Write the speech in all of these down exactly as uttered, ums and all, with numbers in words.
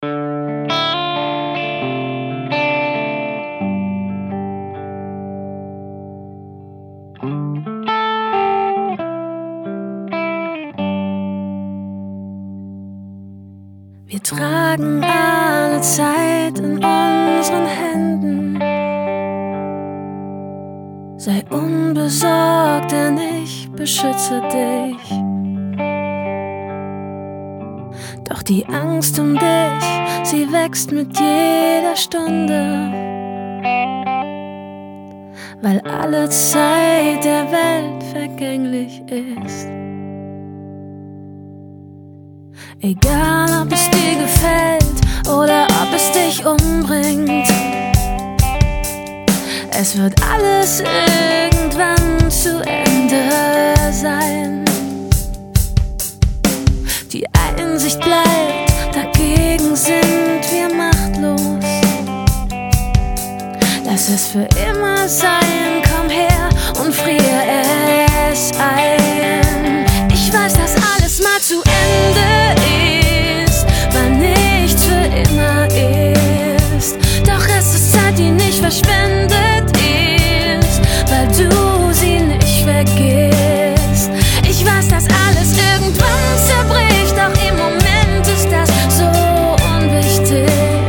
Wir tragen alle Zeit in unseren Händen. Sei unbesorgt, denn ich beschütze dich. Doch die Angst um dich, sie wächst mit jeder Stunde, weil alle Zeit der Welt vergänglich ist. Egal, ob es dir gefällt oder ob es dich umbringt, es wird alles irgendwann zu Ende sein. Die Einsicht bleibt, dagegen sind wir machtlos. Lass es für immer sein, komm her und friere es ein. Ich weiß, dass alles mal zu Ende ist, weil nichts für immer ist. Doch es ist Zeit, die nicht verschwendet ist, weil du sie nicht vergisst. Ich weiß, dass alles irgendwann zerbricht, doch im Moment ist das so unwichtig,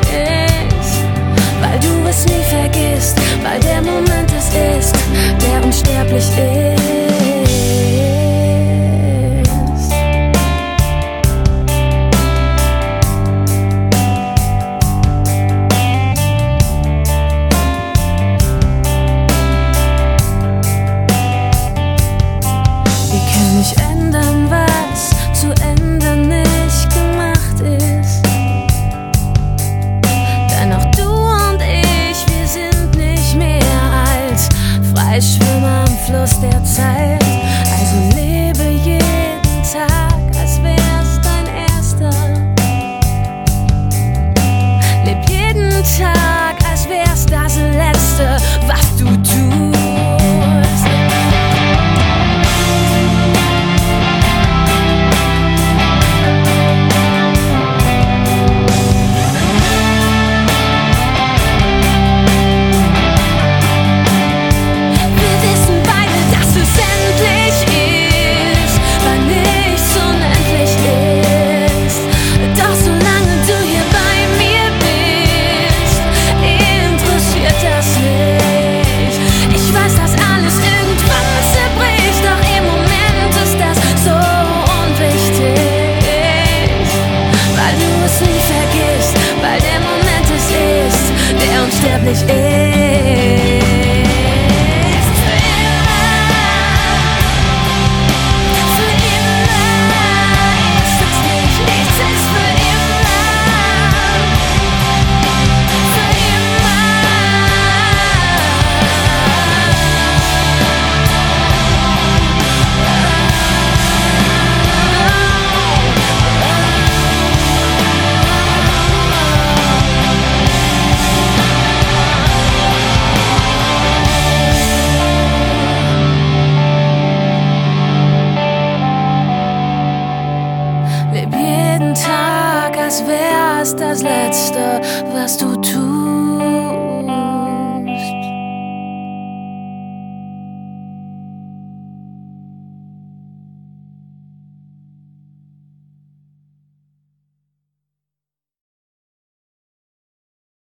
weil du es nie vergisst, weil der Moment es ist, der unsterblich ist. Nicht ändern, was zu ändern nicht gemacht ist. Denn auch du und ich, wir sind nicht mehr als Freischwimmer am Fluss der Zeit. Also lebe jeden Tag, als wär's dein erster. Leb jeden Tag, als wär's das Letzte, was du tust. Unsterblich ist. Für immer, für immer ist es nicht, nichts ist für immer, für immer. Leb jeden Tag, als wär's das Letzte, was du tust.